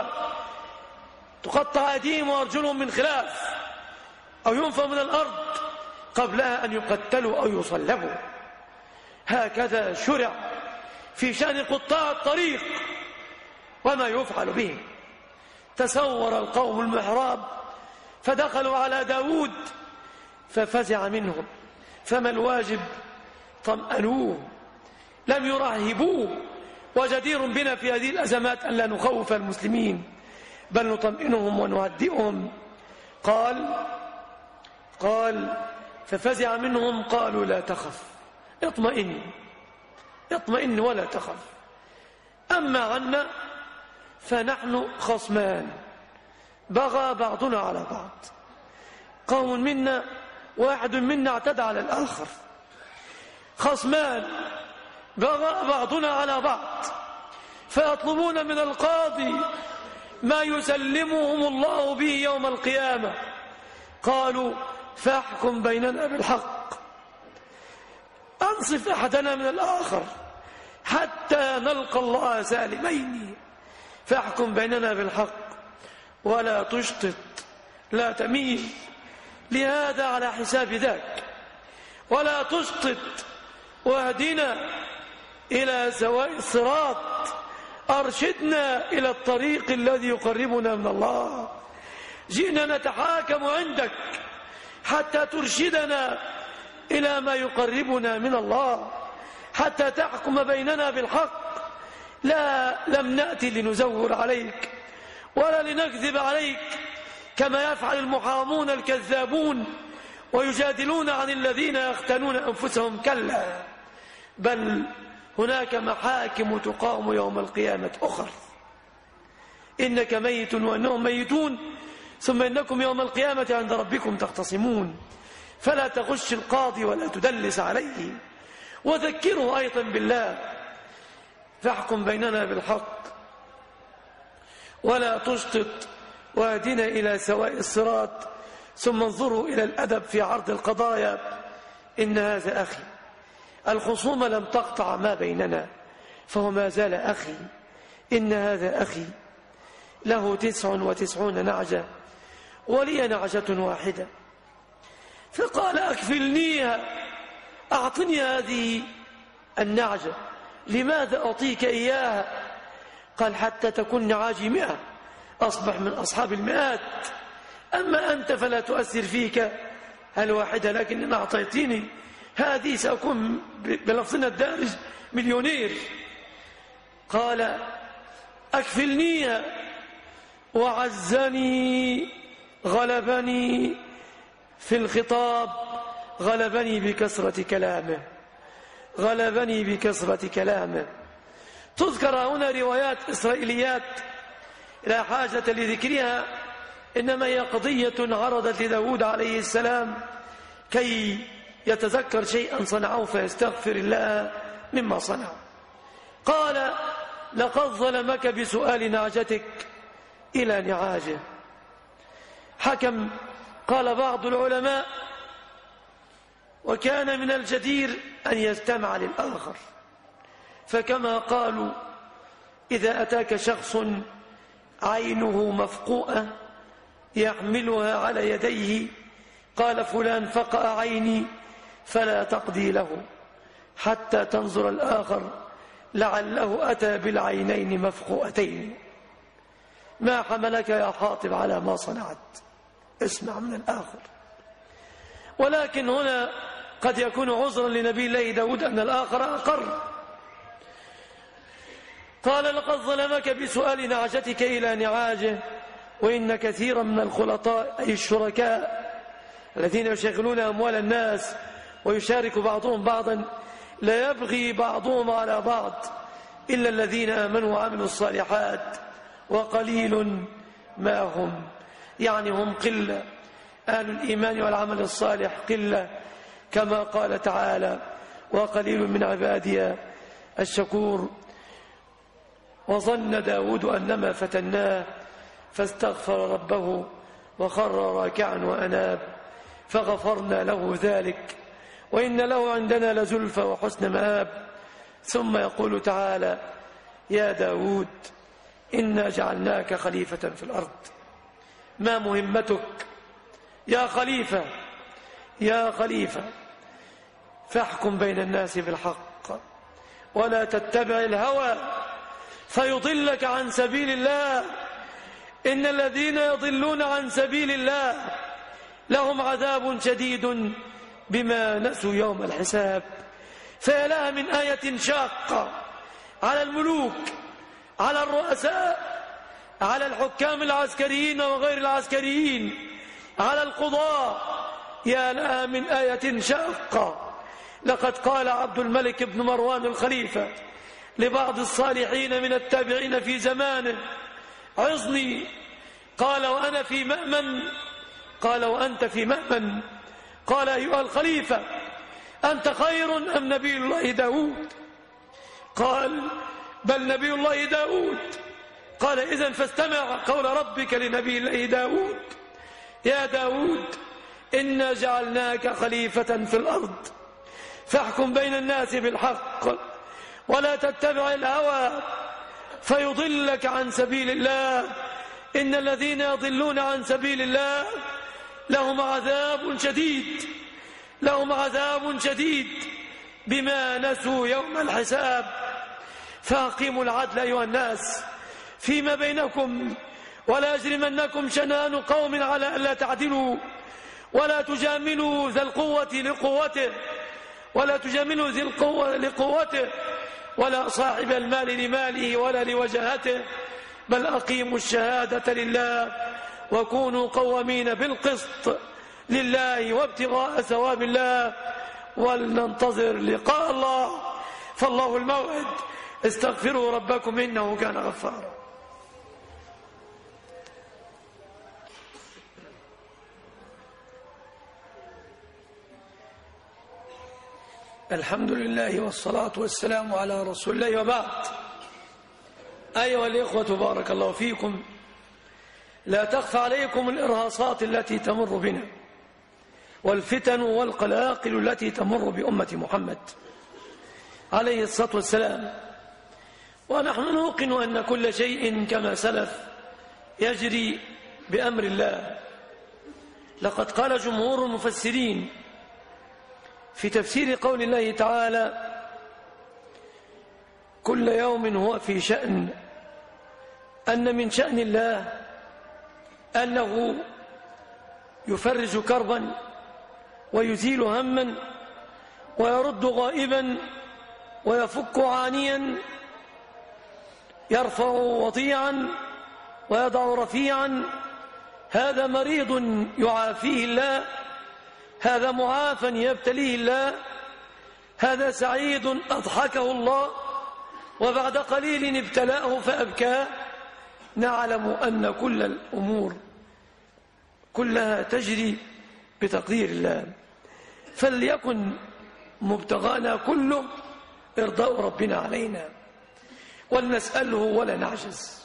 تقطع أيديهم وأرجلهم من خلاف أو ينفوا من الأرض قبلها أن يقتلوا أو يصلبوا. هكذا شرع في شأن قطاع الطريق وما يفعل به. تسور القوم المحراب فدخلوا على داود ففزع منهم، فما الواجب؟ طمأنوه، لم يرهبوه. وجدير بنا في هذه الأزمات أن لا نخوف المسلمين بل نطمئنهم ونهدئهم. قال قال ففزع منهم قالوا لا تخف، اطمئن اطمئن ولا تخف. أما عنا فنحن خصمان بغى بعضنا على بعض، قوم منا واحد منا اعتدى على الآخر، خصمان بغى بعضنا على بعض، فيطلبون من القاضي ما يسلمهم الله به يوم القيامة. قالوا فاحكم بيننا بالحق، أنصف أحدنا من الآخر حتى نلقى الله سالمين، فاحكم بيننا بالحق ولا تشطط لا تميل لهذا على حساب ذاك، ولا تشطط واهدنا إلى سواء الصراط، أرشدنا إلى الطريق الذي يقربنا من الله. جئنا نتحاكم عندك حتى ترشدنا إلى ما يقربنا من الله، حتى تحكم بيننا بالحق. لا لم نأتي لنزور عليك ولا لنكذب عليك كما يفعل المحامون الكذابون ويجادلون عن الذين يختنون أنفسهم، كلا، بل هناك محاكم تقام يوم القيامة أخر. إنك ميت وأنهم ميتون ثم إنكم يوم القيامة عند ربكم تختصمون. فلا تغش القاضي ولا تدلس عليه، وذكره أيضا بالله، فاحكم بيننا بالحق ولا تشطط واهدنا إلى سواء الصراط. ثم انظروا إلى الأدب في عرض القضايا. إن هذا أخي، الخصوم لم تقطع ما بيننا فهو ما زال أخي. إن هذا أخي له تسع وتسعون نعجة ولي نعجة واحدة. فقال أكفلنيها، أعطني هذه النعجة. لماذا أعطيك إياها؟ قال حتى تكون نعاجي مئة، أصبح من أصحاب المئات. أما أنت فلا تؤثر فيك الواحدة، لكن إن أعطيتني هذه سأكون بلفظنا الدارج مليونير. قال أكفلنيها، وعزني، غلبني في الخطاب، غلبني بكثرة كلامه، غلبني بكثرة كلامه. تذكر هنا روايات إسرائيليات لا حاجة لذكرها، إنما هي قضية عرضت لداود عليه السلام كي يتذكر شيئا صنعه فيستغفر الله مما صنع. قال لقد ظلمك بسؤال نعجتك إلى نعاجه. حكم قال بعض العلماء وكان من الجدير أن يستمع للآخر، فكما قالوا إذا أتاك شخص عينه مفقوءة يحملها على يديه، قال فلان فقأ عيني، فلا تقضي له حتى تنظر الآخر لعله أتى بالعينين مفقوءتين. ما حملك يا حاطب على ما صنعت؟ اسمع من الآخر. ولكن هنا قد يكون عذرا لنبي الله داود أن الآخر أقر. قال لقد ظلمك بسؤال نعجتك إلى نعاجه، وإن كثيرا من الخلطاء أي الشركاء الذين يشغلون أموال الناس ويشارك بعضهم بعضا لا يبغي بعضهم على بعض إلا الذين آمنوا وعملوا الصالحات وقليل ما هم، يعني هم قلة. أهل الإيمان والعمل الصالح قلة، كما قال تعالى وقليل من عبادي الشكور. وظن داود أنما فتناه فاستغفر ربه وخر راكعا وأناب فغفرنا له ذلك وإن له عندنا لزلفى وحسن مآب. ثم يقول تعالى يا داود إنا جعلناك خليفة في الأرض. ما مهمتك يا خليفة؟ يا خليفة فاحكم بين الناس بالحق ولا تتبع الهوى فيضلك عن سبيل الله. إن الذين يضلون عن سبيل الله لهم عذاب شديد بما نسوا يوم الحساب. فيا لها من آية شاقة على الملوك، على الرؤساء، على الحكام العسكريين وغير العسكريين، على القضاة، يا لها من آية شاقة. لقد قال عبد الملك بن مروان الخليفة لبعض الصالحين من التابعين في زمانه: عظني. قال: وأنا في مأمن؟ قال: وأنت في مأمن. قال: أيها الخليفة، أنت خير أم نبي الله داود؟ قال: بل نبي الله داود. قال: إذن فاستمع قول ربك لنبي الله داود: يا داود إنا جعلناك خليفة في الأرض فاحكم بين الناس بالحق ولا تتبع الهوى فيضلك عن سبيل الله. إن الذين يضلون عن سبيل الله لهم عذاب شديد، لهم عذاب شديد بما نسوا يوم الحساب. فأقيموا العدل أيها الناس فيما بينكم ولا يجرمنكم شنآن قوم على ألا تعدلوا ولا تجاملوا ذا القوة لقوته ولا تجاملوا ذي القوة لقوته ولا صاحب المال لماله ولا لوجهته، بل أقيموا الشهادة لله وكونوا قوامين بالقسط لله وابتغاء ثواب الله ولننتظر لقاء الله، فالله الموعد. استغفروا ربكم إنه كان غفارا. الحمد لله والصلاة والسلام على رسول الله، وبعد. أيها الإخوة بارك الله فيكم، لا تخفى عليكم الإرهاصات التي تمر بنا والفتن والقلاقل التي تمر بأمة محمد عليه الصلاة والسلام، ونحن نوقن أن كل شيء كما سلف يجري بأمر الله. لقد قال جمهور المفسرين في تفسير قول الله تعالى: كل يوم هو في شأن، أن من شأن الله أنه يفرج كربا ويزيل هما ويرد غائبا ويفك عانيا، يرفع وضيعا ويضع رفيعا. هذا مريض يعافيه الله، هذا معافى يبتليه الله، هذا سعيد أضحكه الله وبعد قليل ابتلاه فأبكاه. نعلم أن كل الأمور كلها تجري بتقدير الله، فليكن مبتغانا كله إرضاء ربنا علينا ولنسأله ولا نعجز.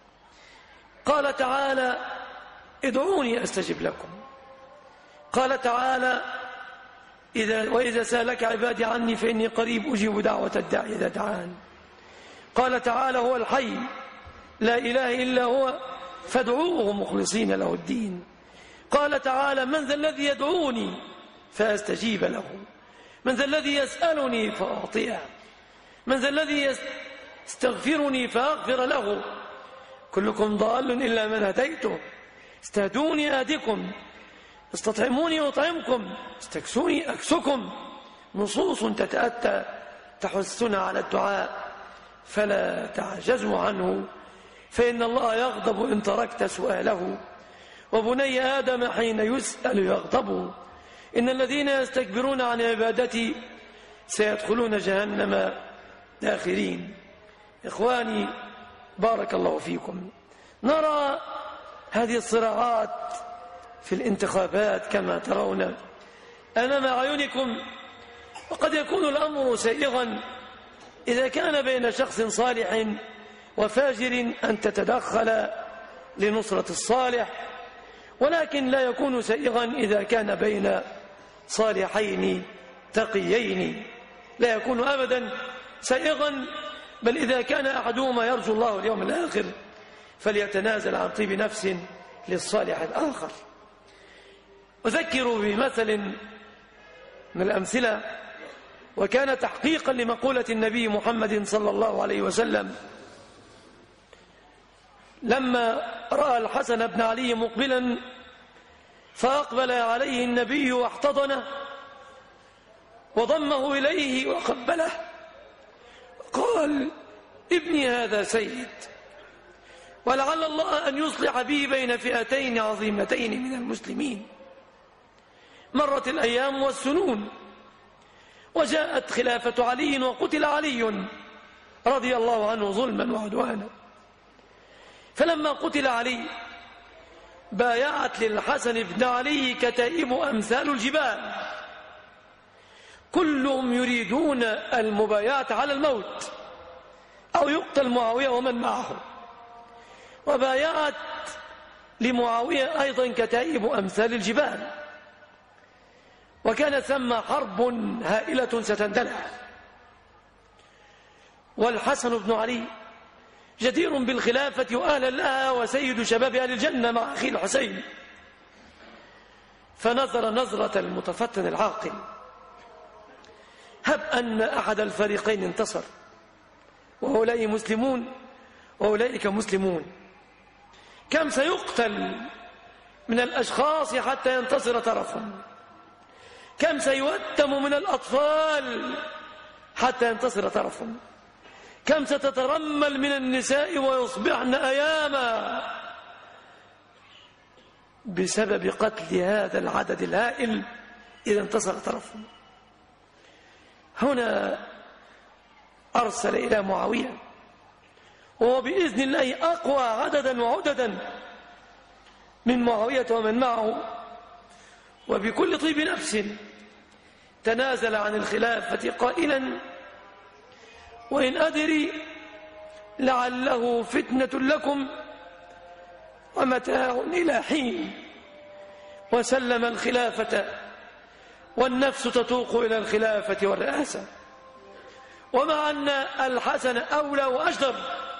قال تعالى: ادعوني أستجب لكم. قال تعالى: إذا وإذا سألك عبادي عني فإني قريب أجيب دعوة الداعي إذا دعان. قال تعالى: هو الحي لا إله إلا هو فادعوه مخلصين له الدين. قال تعالى: من ذا الذي يدعوني فأستجيب له، من ذا الذي يسألني فأعطيه، من ذا الذي يستغفرني فأغفر له. كلكم ضال إلا من هديته، استهدوني أهدكم، استطعموني أطعمكم، استكسوني أكسكم. نصوص تتأتى تحثنا على الدعاء فلا تعجزوا عنه، فإن الله يغضب إن تركت سؤاله، وبني آدم حين يسأل يغضب. إن الذين يستكبرون عن عبادتي سيدخلون جهنم داخرين. إخواني بارك الله فيكم، نرى هذه الصراعات في الانتخابات كما ترون أمام أعينكم، وقد يكون الأمر سائغا إذا كان بين شخص صالح وفاجر أن تتدخل لنصرة الصالح، ولكن لا يكون سائغا إذا كان بين صالحين تقيين، لا يكون أبدا سائغا. بل إذا كان أحدهما يرجو الله اليوم الآخر فليتنازل عن طيب نفس للصالح الآخر. أذكر بمثل من الأمثلة وكان تحقيقا لمقولة النبي محمد صلى الله عليه وسلم لما رأى الحسن بن علي مقبلا فأقبل عليه النبي واحتضنه وضمه إليه وقبله قال: ابني هذا سيد، ولعل الله أن يصلح به بين فئتين عظيمتين من المسلمين. مرت الأيام والسنون وجاءت خلافة علي وقتل علي رضي الله عنه ظلما وعدوانا. فلما قتل علي بايعت للحسن بن علي كتائب أمثال الجبال، كلهم يريدون المبايعة على الموت أو يقتل معاوية ومن معه. وبايعت لمعاوية أيضا كتائب أمثال الجبال، وكانت ثم حرب هائلة ستندلع. والحسن بن علي جدير بالخلافة وأهلا لها وسيد شباب أهل الجنة مع أخيه الحسين. فنظر نظرة المتفتن العاقل، هب أن أحد الفريقين انتصر وأولئك مسلمون وأولئك مسلمون، كم سيقتل من الأشخاص حتى ينتصر طرف؟ كم سيؤتم من الأطفال حتى ينتصر طرف؟ كم ستترمل من النساء ويصبحن أياما بسبب قتل هذا العدد الهائل إذا انتصر طرف؟ هنا أرسل إلى معاوية وهو بإذن الله أقوى عددا وعددا من معاوية ومن معه، وبكل طيب نفس تنازل عن الخلافة قائلا: وإن أدري لعله فتنة لكم ومتاع إلى حين. وسلم الخلافة والنفس تتوق إلى الخلافة والرئاسة، ومع أن الحسن أولى وأجدر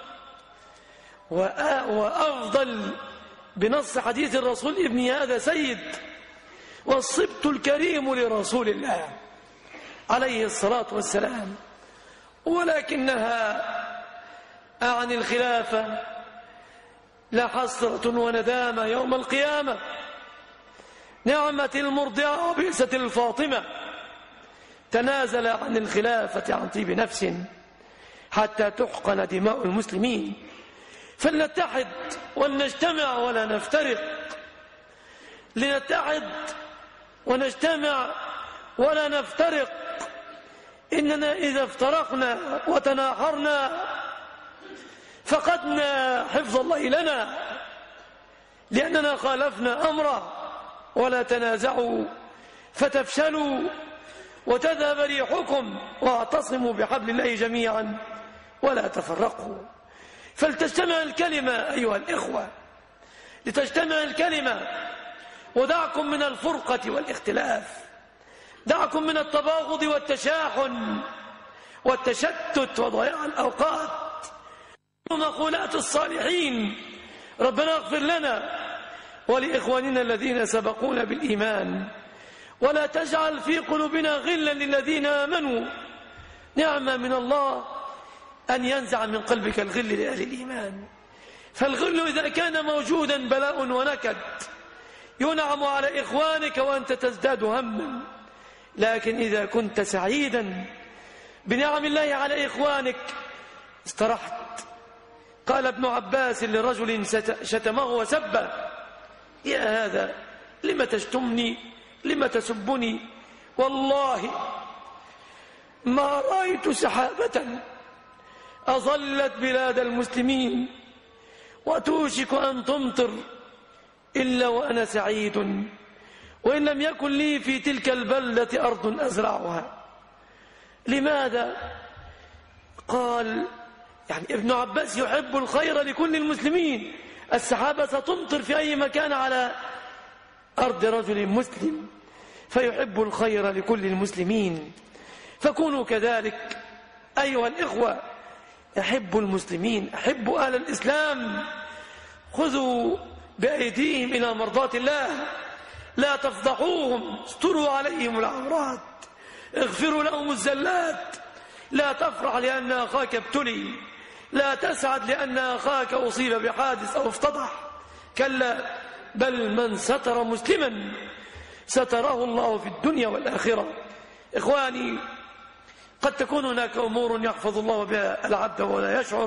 وأفضل بنص حديث الرسول: ابني هذا سيد والصبت الكريم لرسول الله عليه الصلاة والسلام. ولكنها عن الخلافة لحسرة وندامة يوم القيامة. نعمة المرضعة وبئسة الفاطمة تنازل عن الخلافة عن طيب نفس حتى تحقن دماء المسلمين. فلنتحد ولنجتمع ولا نفترق، لنتحد ونجتمع ولا نفترق. إننا إذا افترقنا وتناحرنا فقدنا حفظ الله لنا، لأننا خالفنا أمره. ولا تنازعوا فتفشلوا وتذهب ريحكم واعتصموا بحبل الله جميعا ولا تفرقوا. فلتجتمع الكلمة أيها الإخوة، لتجتمع الكلمة، ودعكم من الفرقة والاختلاف، دعكم من التباغض والتشاحن والتشتت وضياع الأوقات ومقولات الصالحين. ربنا اغفر لنا ولإخواننا الذين سبقونا بالإيمان، ولا تجعل في قلوبنا غلا للذين آمنوا. نعمة من الله أن ينزع من قلبك الغل لأهل الإيمان. فالغل إذا كان موجودا بلاء ونكد، ينعم على إخوانك وأنت تزداد هما. لكن إذا كنت سعيدا بنعم الله على إخوانك استرحت. قال ابن عباس لرجل شتمه وسبه: يا هذا لم تشتمني، لم تسبني؟ والله ما رأيت سحابة أظلت بلاد المسلمين وتوشك أن تمطر إلا وأنا سعيد، وإن لم يكن لي في تلك البلدة أرض أزرعها. لماذا؟ قال يعني ابن عباس يحب الخير لكل المسلمين. السحابة ستمطر في أي مكان على أرض رجل مسلم، فيحب الخير لكل المسلمين. فكونوا كذلك أيها الإخوة، أحبوا المسلمين، أحبوا أهل الإسلام، خذوا بأيديهم إلى مرضاة الله، لا تفضحوهم، استروا عليهم العورات، اغفروا لهم الزلات. لا تفرح لأن أخاك ابتلي، لا تسعد لأن أخاك أصيب بحادث أو افتضح، كلا، بل من ستر مسلما ستره الله في الدنيا والآخرة. إخواني، قد تكون هناك أمور يحفظ الله بها العبد ولا يشعر.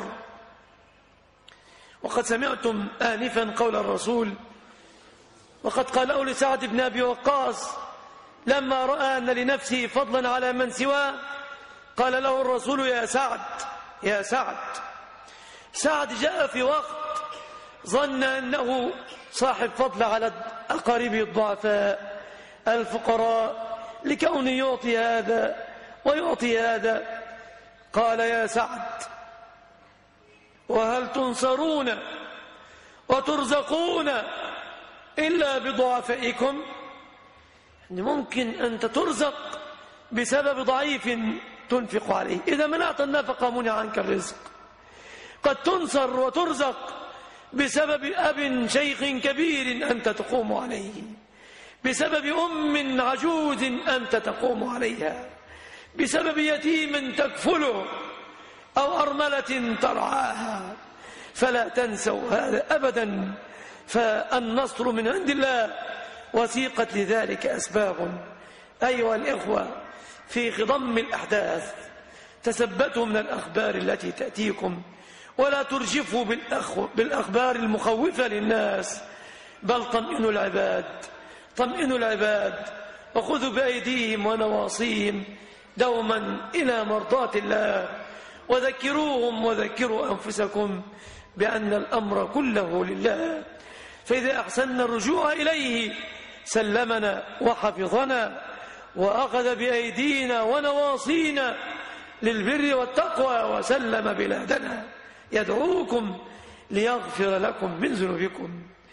وقد سمعتم آنفا قول الرسول، وقد قاله لسعد بن أبي وقاص لما رأى أن لنفسه فضلا على من سواه، قال له الرسول: يا سعد يا سعد. سعد جاء في وقت ظن أنه صاحب فضل على أقاربه الضعفاء الفقراء لكونه يعطي هذا ويعطي هذا. قال: يا سعد، وهل تنصرون وترزقون إلا بضعفائكم؟ ممكن أنت ترزق بسبب ضعيف تنفق عليه، إذا منعت النفقة منع عنك الرزق. قد تنصر وترزق بسبب أب شيخ كبير أنت تقوم عليه، بسبب أم عجوز أنت تقوم عليها، بسبب يتيم تكفله أو أرملة ترعاها. فلا تنسوا هذا أبدا، فالنصر من عند الله، وسيقت لذلك أسباب. أيها الإخوة، في خضم الأحداث تثبتوا من الأخبار التي تأتيكم، ولا ترجفوا بالأخبار المخوفة للناس، بل طمئنوا العباد طمئنوا العباد وخذوا بأيديهم ونواصيهم دوما إلى مرضاة الله، وذكروهم وذكروا أنفسكم بأن الأمر كله لله. فإذا أحسننا الرجوع إليه سلمنا وحفظنا وأخذ بأيدينا ونواصينا للبر والتقوى وسلم بلادنا. يدعوكم ليغفر لكم من ذنوبكم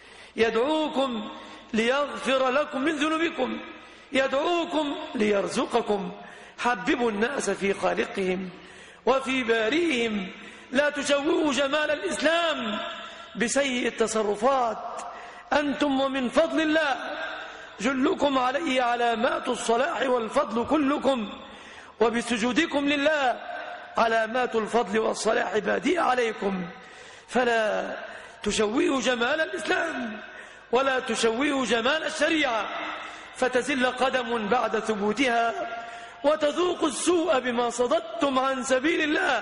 يدعوكم ليغفر لكم من ذنوبكم يدعوكم ليرزقكم. حببوا الناس في خالقهم وفي بارئهم، لا تشوهوا جمال الإسلام بسيء التصرفات. أنتم ومن فضل الله جلكم عليه علامات الصلاح والفضل كلكم، وبسجودكم لله علامات الفضل والصلاح بادئة عليكم. فلا تشوهوا جمال الإسلام ولا تشوهوا جمال الشريعة، فتزل قدم بعد ثبوتها، وتذوقوا السوء بما صددتم عن سبيل الله،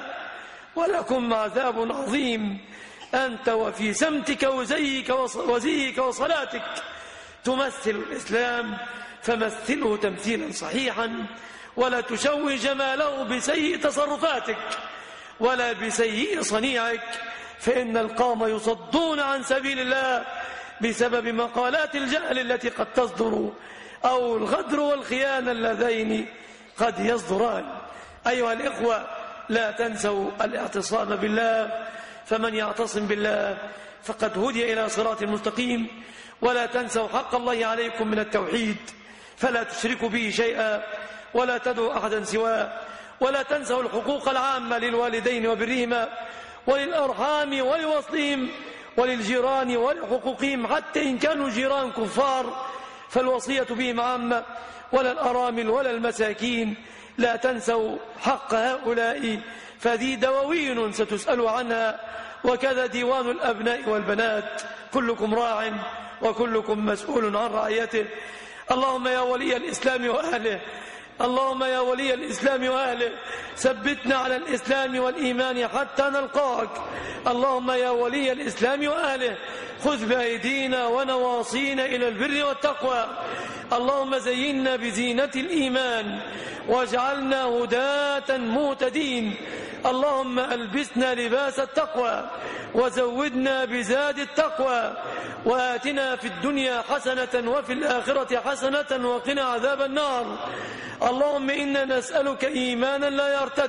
ولكم عذاب عظيم. أنت وفي سمتك وزيك وزيك وصلاتك تمثل الإسلام، فمثله تمثيلا صحيحا، ولا تشوه جماله بسيء تصرفاتك ولا بسيء صنيعك، فإن القوم يصدون عن سبيل الله بسبب مقالات الجهل التي قد تصدر، أو الغدر والخيانة اللذين قد يصدران. أيها الإخوة، لا تنسوا الاعتصام بالله، فمن يعتصم بالله فقد هدي إلى صراط مستقيم. ولا تنسوا حق الله عليكم من التوحيد، فلا تشركوا به شيئا ولا تدعوا أحدا سواه. ولا تنسوا الحقوق العامة للوالدين وبرهما، وللأرحام ولوصلهم، وللجيران ولحقوقهم، حتى إن كانوا جيران كفار فالوصية بهم عامة، ولا الأرامل ولا المساكين. لا تنسوا حق هؤلاء، فذي دواوين ستسألوا عنها، وكذا ديوان الأبناء والبنات. كلكم راع وكلكم مسؤول عن رعيته. اللهم يا ولي الإسلام وأهله اللهم يا ولي الإسلام وأهله ثبتنا على الإسلام والإيمان حتى نلقاك. اللهم يا ولي الإسلام وأهله خذ بأيدينا ونواصينا إلى البر والتقوى. اللهم زينا بزينة الإيمان واجعلنا هداة مهتدين. اللهم ألبسنا لباس التقوى وزودنا بزاد التقوى، وآتنا في الدنيا حسنة وفي الآخرة حسنة وقنا عذاب النار. اللهم إنا نسألك إيمانا لا يرتد،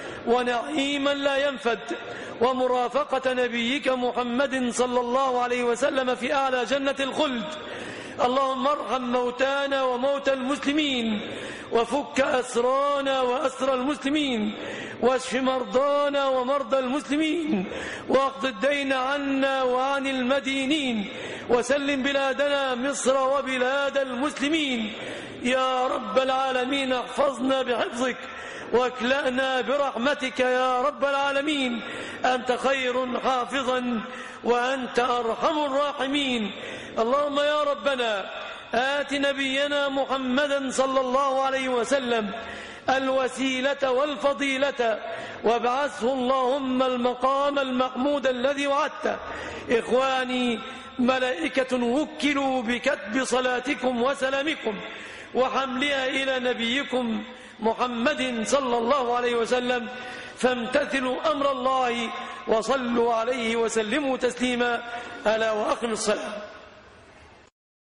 ونعيما لا ينفد، ومرافقة نبيك محمد صلى الله عليه وسلم في أعلى جنة الخلد. اللهم ارحم موتانا وموتى المسلمين، وفك أسرانا وأسر المسلمين، واشف مرضانا ومرضى المسلمين، واقض الدين عنا وعن المدينين، وسلم بلادنا مصر وبلاد المسلمين. يا رب العالمين احفظنا بحفظك واكلأنا برحمتك يا رب العالمين. أنت خير حافظا وأنت أرحم الراحمين. اللهم يا ربنا آت نبينا محمدا صلى الله عليه وسلم الوسيلة والفضيلة وابعثه اللهم المقام المحمود الذي وعدته. إخواني، ملائكة وكلوا بكتب صلاتكم وسلامكم وحملها إلى نبيكم محمد صلى الله عليه وسلم، فامتثلوا أمر الله وصلوا عليه وسلموا تسليما. ألا وأقم الصلاة.